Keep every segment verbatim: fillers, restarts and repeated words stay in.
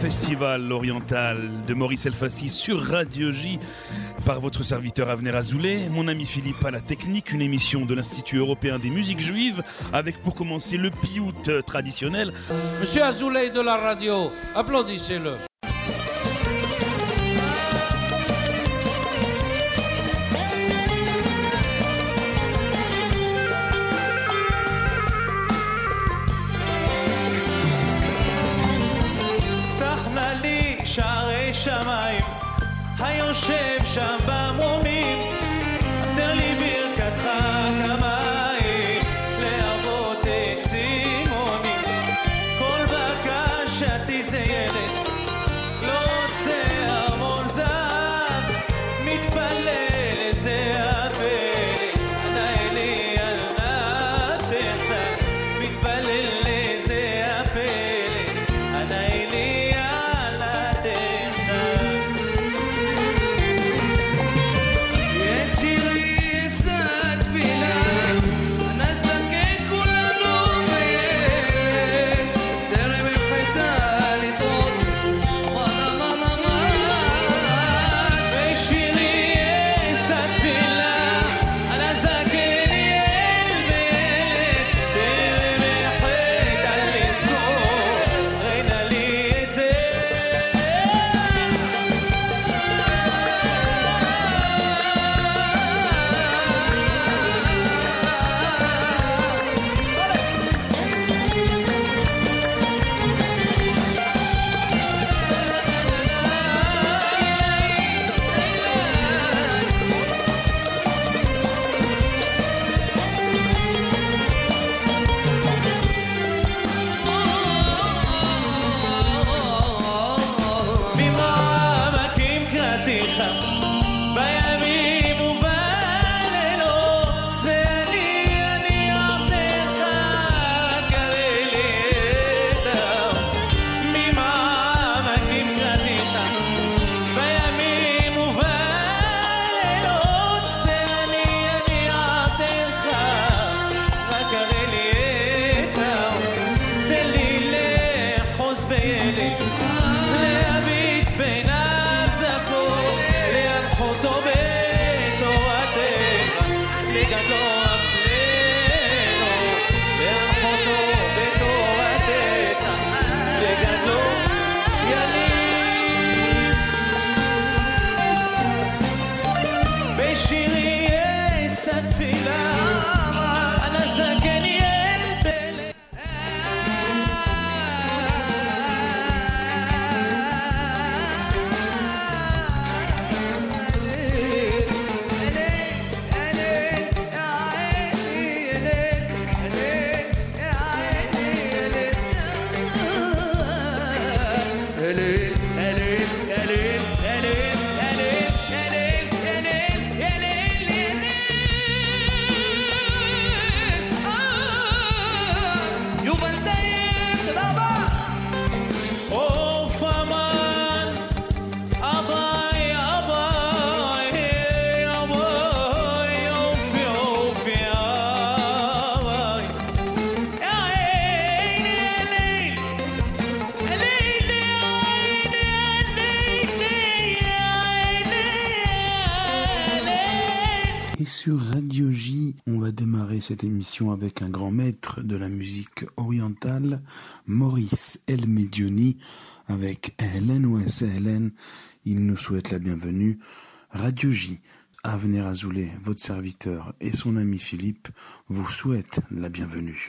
Festival oriental de Maurice Elfassi sur Radio J par votre serviteur Avner Azoulay, mon ami Philippe à la technique, une émission de l'Institut européen des musiques juives avec pour commencer le piout traditionnel. Monsieur Azoulay de la radio, applaudissez-le. שערי שמיים היושב שם במרומים עטר לי ברכתך כמים להרבות את צימונים כל בקשתי זה ילד לא רוצה ארמון זהב מתפלל לזה הפלא ענה אלי על נתך מתפלל לזה הפלא ענה אלי Sur Radio J, on va démarrer cette émission avec un grand maître de la musique orientale, Maurice El Medioni, avec Hélène ou Hélène. Il nous souhaite la bienvenue. Radio J, Avner Azoulay, votre serviteur, et son ami Philippe vous souhaitent la bienvenue.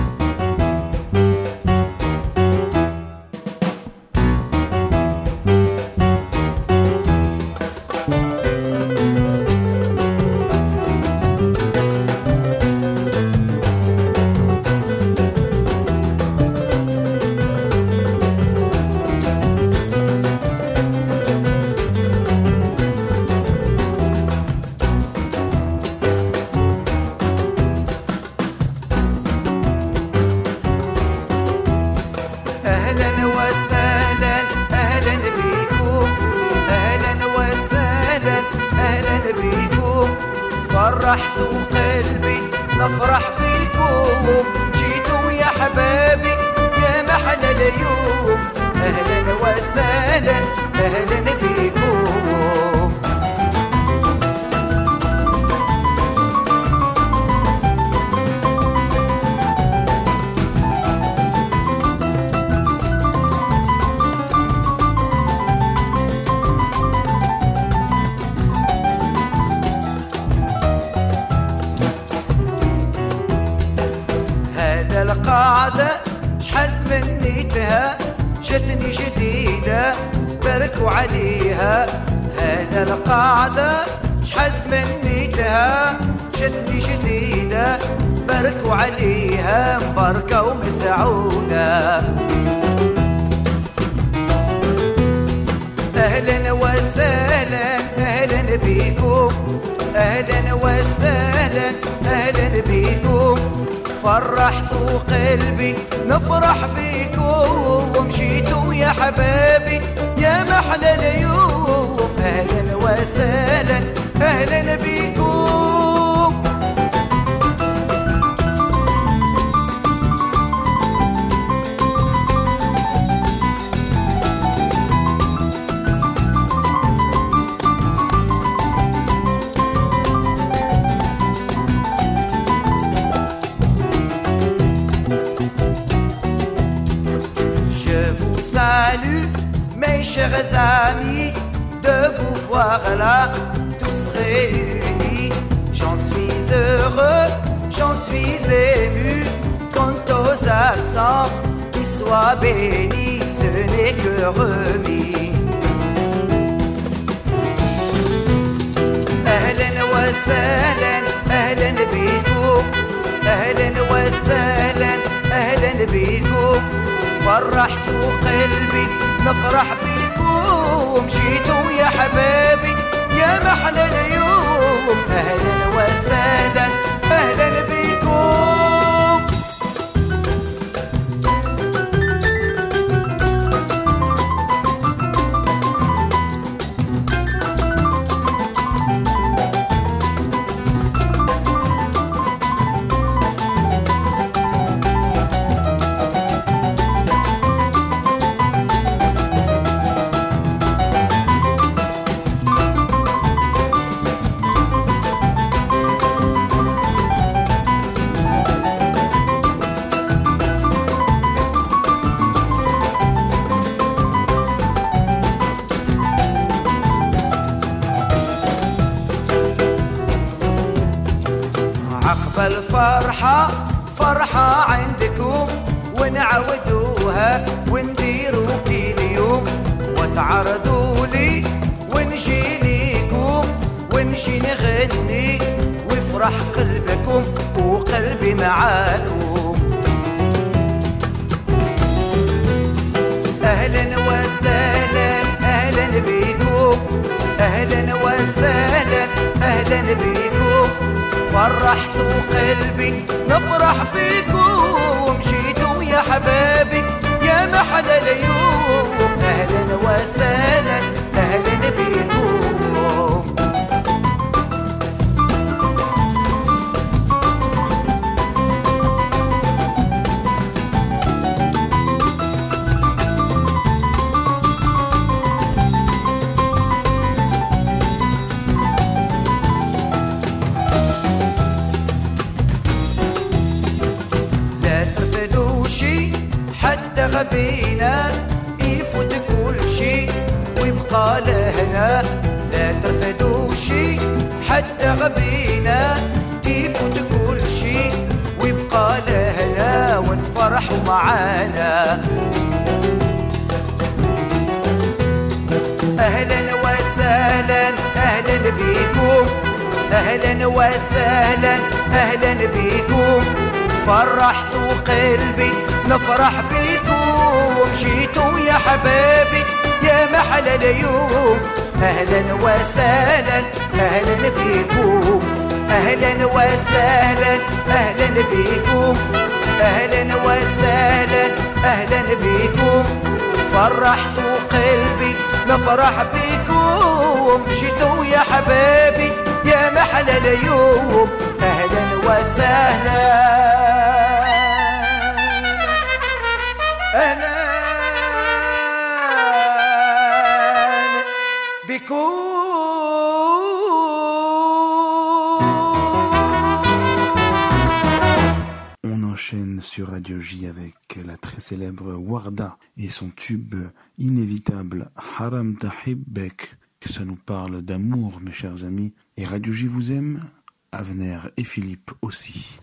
فرحتوا قلبي نفرح بيكم جيتوا يا حبابي يا محلى اليوم أهلا وسهلا أهلا بيكم. هذا القاعدة شحال تمنيتها جتني جديدة باركوا عليها. هذا القاعدة شحال تمنيتها جتني جديدة باركوا عليها. مباركة ومسعودة أهلا وسهلا أهلا بيكم. أهلا وسهلا أهلا بيكم. فرحتوا قلبي نفرح بيكم ومشيتوا يا حبابي يا محلى اليوم. أهلا وسهلا أهلا بيكم. Mes chers amis, de vous voir là, tous réunis. J'en suis heureux, j'en suis ému. Quant aux absents, qu'ils soient bénis, ce n'est que remis. أهلا وسهلا أهلا بيكم. أهلا وسهلا أهلا بيكم. فرحتوا قلبي نفرح بيكم. مشيتوا يا حبابي يا محلى اليوم. أهلا وسهلا أهلا بيكم. عقب الفرحة فرحة عندكم ونعودوها ونديروا كل يوم وتعرضوا لي ونجي ليكم ونجي نغني ويفرح قلبكم وقلبي معاكم. أهلا وسهلا أهلا بيكم. أهلا وسهلا أهلا بيكم. فرحتوا قلبي نفرح بيكم. مشيتوا يا حبابي يا محلى اليوم. أهلا وسهلا أهلا بيكم. حتى غبينا يفوت كل شي ويبقى لهنا. لا ترفدوا شي حتى غبينا يفوت كل شي ويبقى لهنا وتفرحوا معانا. أهلا وسهلا أهلا بيكم. أهلا وسهلا أهلا بيكم. فرحتوا قلبي نفرح بيكم. مشيتوا يا حبابي يا محلى اليوم. أهلا وسهلا أهلا بيكم. أهلا وسهلا أهلا بيكم. أهلا وسهلا أهلا بيكم. فرحتوا قلبي نفرح بيكم. مشيتوا يا حبابي يا محلى اليوم. أهلا وسهلا أهلا enchaîne sur Radio J avec la très célèbre Warda et son tube inévitable Haram Tahibbek. Ça nous parle d'amour, mes chers amis. Et Radio J vous aime, Avner et Philippe aussi.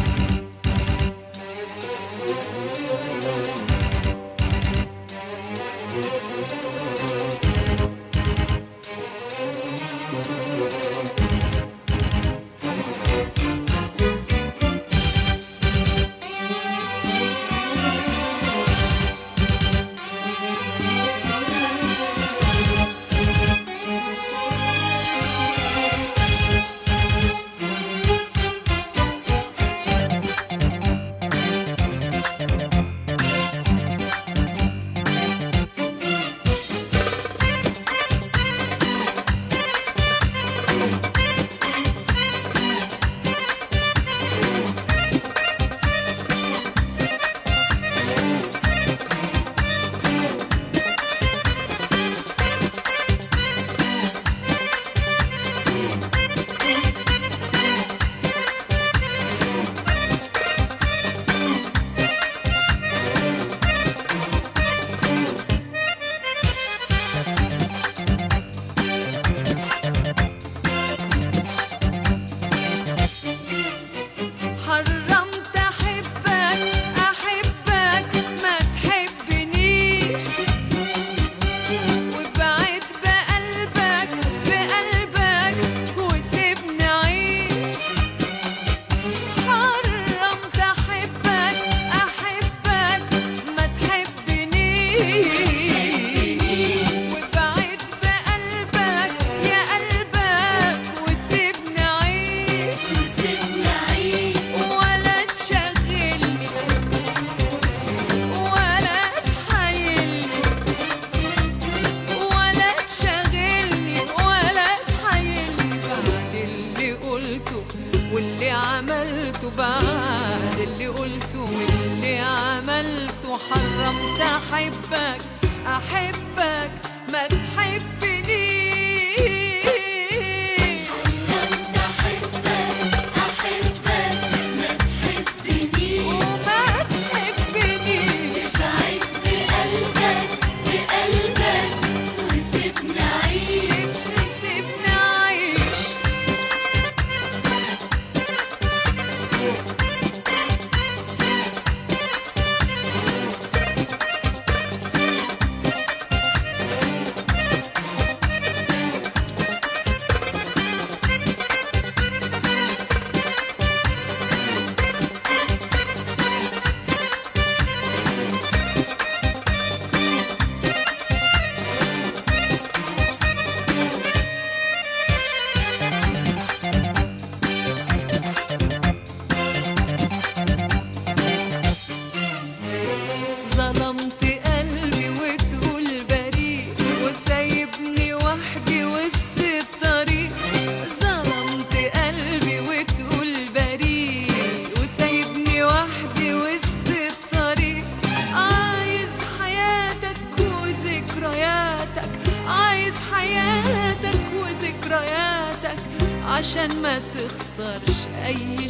عشان ما تخسرش أي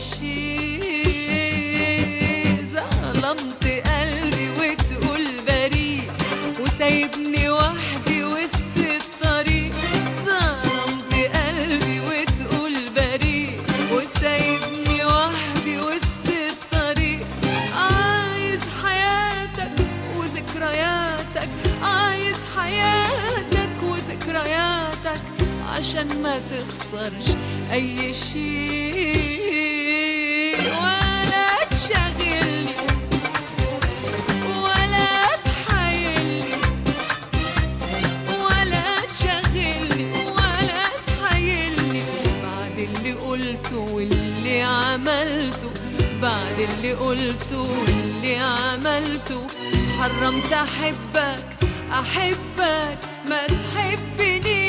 شيء. ظلمت قلبي وتقول بريء وسايبني وحدي وسط الطريق. ظلمت قلبي وتقول بريء وسايبني وحدي وسط الطريق. عايز حياتك وذكرياتك، عايز حياتك وذكرياتك عشان ما تخسرش أي شيء. ولا تشغلني ولا تحايلني، ولا تشغلني ولا تحايلني بعد اللي قلته واللي عملته. بعد اللي قلته واللي عملته حرمت أحبك أحبك ما تحبني.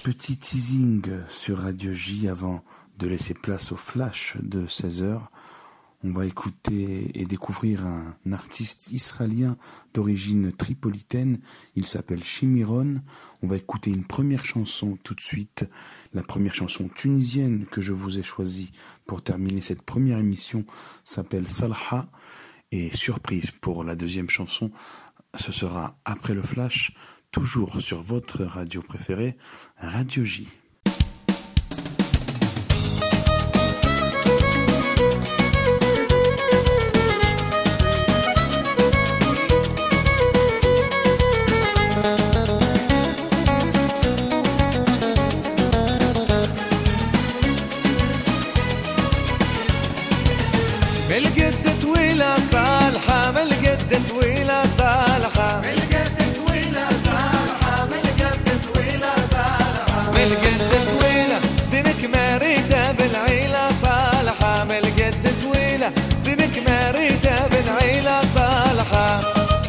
Petit teasing sur Radio J avant de laisser place au flash de seize heures. On va écouter et découvrir un artiste israélien d'origine tripolitaine. Il s'appelle Shimiron. On va écouter une première chanson tout de suite. La première chanson tunisienne que je vous ai choisie pour terminer cette première émission s'appelle Salha. Et surprise pour la deuxième chanson, ce sera après le flash, toujours sur votre radio préférée, Radio J. بالقد طويلة صالحة بالقد طويلة صالحة بالقد طويلة صالحة بالقد طويلة صالحة بالقد طويلة زينك مريتة بالعيلة صالحة بالقد طويلة زينك مريتة بالعيلة صالحة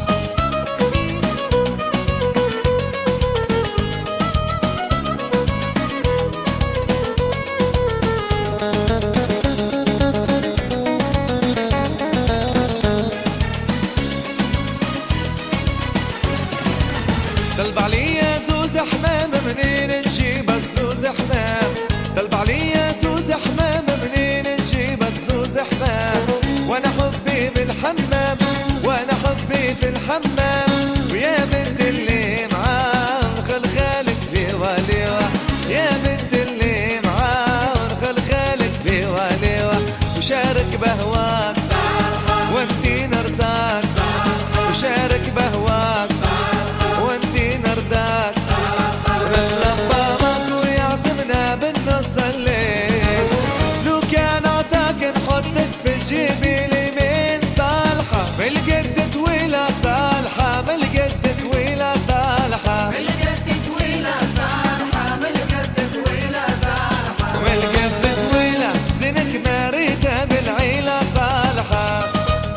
طلب عليا زوز حمام منين نجيب الزوز حمام طلب عليا زوز حمام منين نجيب الزوز حمام وانا حبي بالحمام وانا حبي في الحمام ويا بنت اللي معاه خل خالك ليوا ليوا يا بنت اللي معاه خل خالك ليوا ليوا وشارك بهواك وانتي نرضاك وشارك بهواك وانتي نرداك نتلبى ماكو يعزمنا بالنص الليل لو كان عطاك نحطك في جيبي اليمين صالحة بالقد طويلة صالحة بالقد طويلة صالحة بالقد طويلة صالحة بالقد طويلة صالحة بالقد طويلة زينك مريتة بالعيلة صالحة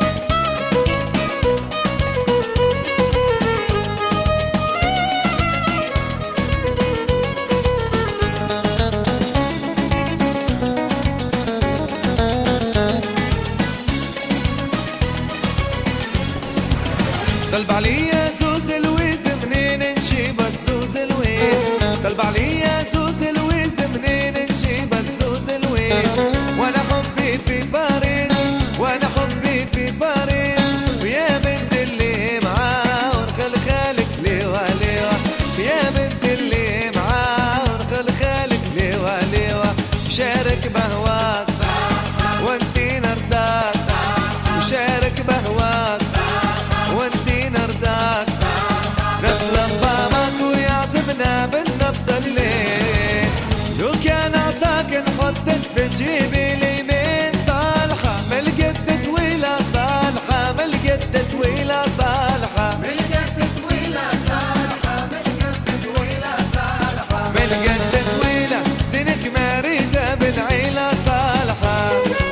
طلب عليا زوز الويز منين نجيب الزوز الويز طلب عليا زوز الويز منين نجيب الزوز الويز وانا حبي في باريس وانا حبي في باريس ويا بنت اللي معاه خل خالك ليوا ليوا يا بنت اللي معاه خل خالك ليوا ليوا شارك بهواك وانتي نرداك وشارك بهواك وانتي نرداك نتلبى ماكو يعزمنا بالنفس الليل لو كان عطاك نحطك في جيبي اليمين صالحة بالقد طويلة صالحة بالقد طويلة صالحة بالقد طويلة صالحة بالقد طويلة صالحة بالقد طويلة زينك مريتة بالعيلة صالحة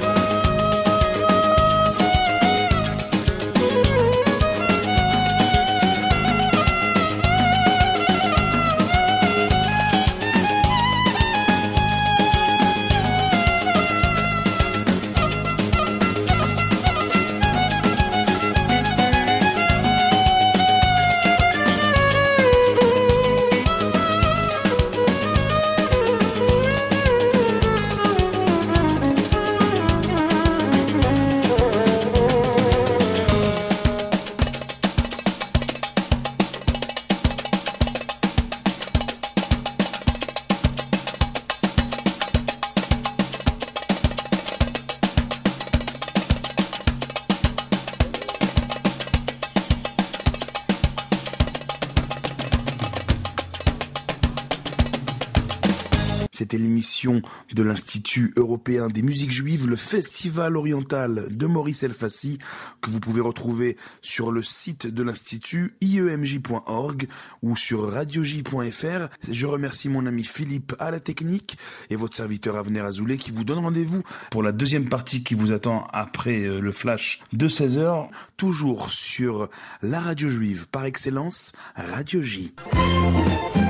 C'était l'émission de l'Institut européen des musiques juives, le Festival oriental de Maurice Elfassi, que vous pouvez retrouver sur le site de l'Institut i e m j point org ou sur radio j point f r. Je remercie mon ami Philippe à la technique et votre serviteur Avner Azoulay qui vous donne rendez-vous pour la deuxième partie qui vous attend après le flash de seize heures, toujours sur la radio juive par excellence, Radio J.